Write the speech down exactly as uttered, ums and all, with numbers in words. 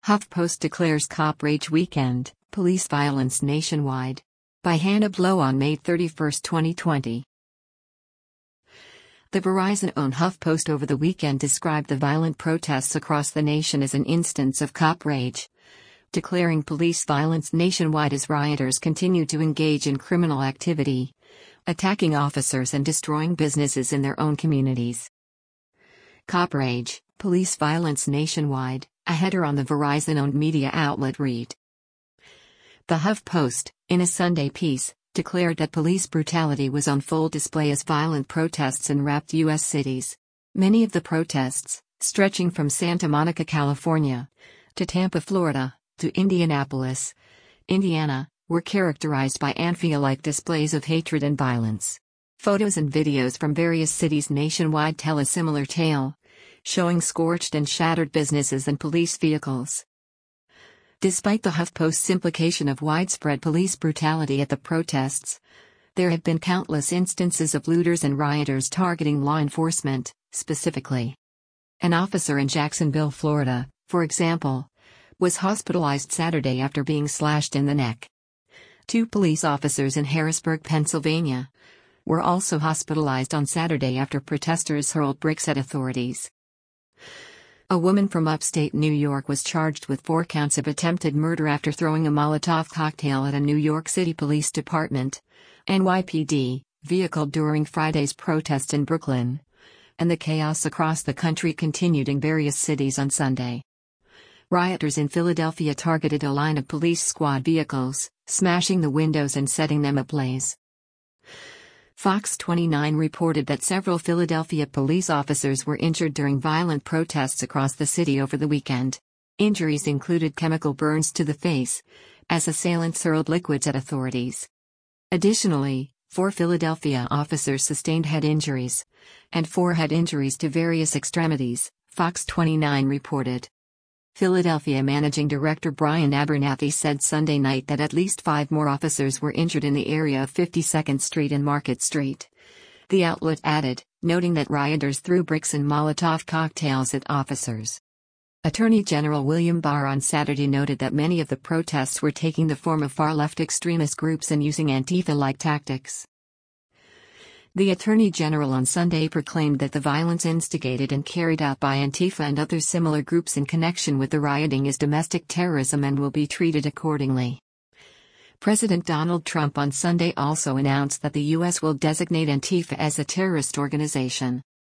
HuffPost declares Cop Rage Weekend, Police Violence Nationwide. By Hannah Blow on May thirty-first, twenty twenty. The Verizon-owned HuffPost over the weekend described the violent protests across the nation as an instance of cop rage, declaring police violence nationwide as rioters continue to engage in criminal activity, attacking officers and destroying businesses in their own communities. Cop Rage, Police Violence Nationwide, a header on the Verizon-owned media outlet read. The HuffPost, in a Sunday piece, declared that police brutality was on full display as violent protests enwrapped U S cities. Many of the protests, stretching from Santa Monica, California, to Tampa, Florida, to Indianapolis, Indiana, were characterized by Antifa-like displays of hatred and violence. Photos and videos from various cities nationwide tell a similar tale, showing scorched and shattered businesses and police vehicles. Despite the HuffPost's implication of widespread police brutality at the protests, there have been countless instances of looters and rioters targeting law enforcement, specifically. An officer in Jacksonville, Florida, for example, was hospitalized Saturday after being slashed in the neck. Two police officers in Harrisburg, Pennsylvania, were also hospitalized on Saturday after protesters hurled bricks at authorities. A woman from upstate New York was charged with four counts of attempted murder after throwing a Molotov cocktail at a New York City Police Department (N Y P D) vehicle during Friday's protest in Brooklyn. And the chaos across the country continued in various cities on Sunday. Rioters in Philadelphia targeted a line of police squad vehicles, smashing the windows and setting them ablaze. Fox twenty-nine reported that several Philadelphia police officers were injured during violent protests across the city over the weekend. Injuries included chemical burns to the face, as assailants hurled liquids at authorities. Additionally, four Philadelphia officers sustained head injuries, and four had injuries to various extremities, Fox twenty-nine reported. Philadelphia Managing Director Brian Abernathy said Sunday night that at least five more officers were injured in the area of fifty-second Street and Market Street. The outlet added, noting that rioters threw bricks and Molotov cocktails at officers. Attorney General William Barr on Saturday noted that many of the protests were taking the form of far-left extremist groups and using Antifa-like tactics. The Attorney General on Sunday proclaimed that the violence instigated and carried out by Antifa and other similar groups in connection with the rioting is domestic terrorism and will be treated accordingly. President Donald Trump on Sunday also announced that the U S will designate Antifa as a terrorist organization.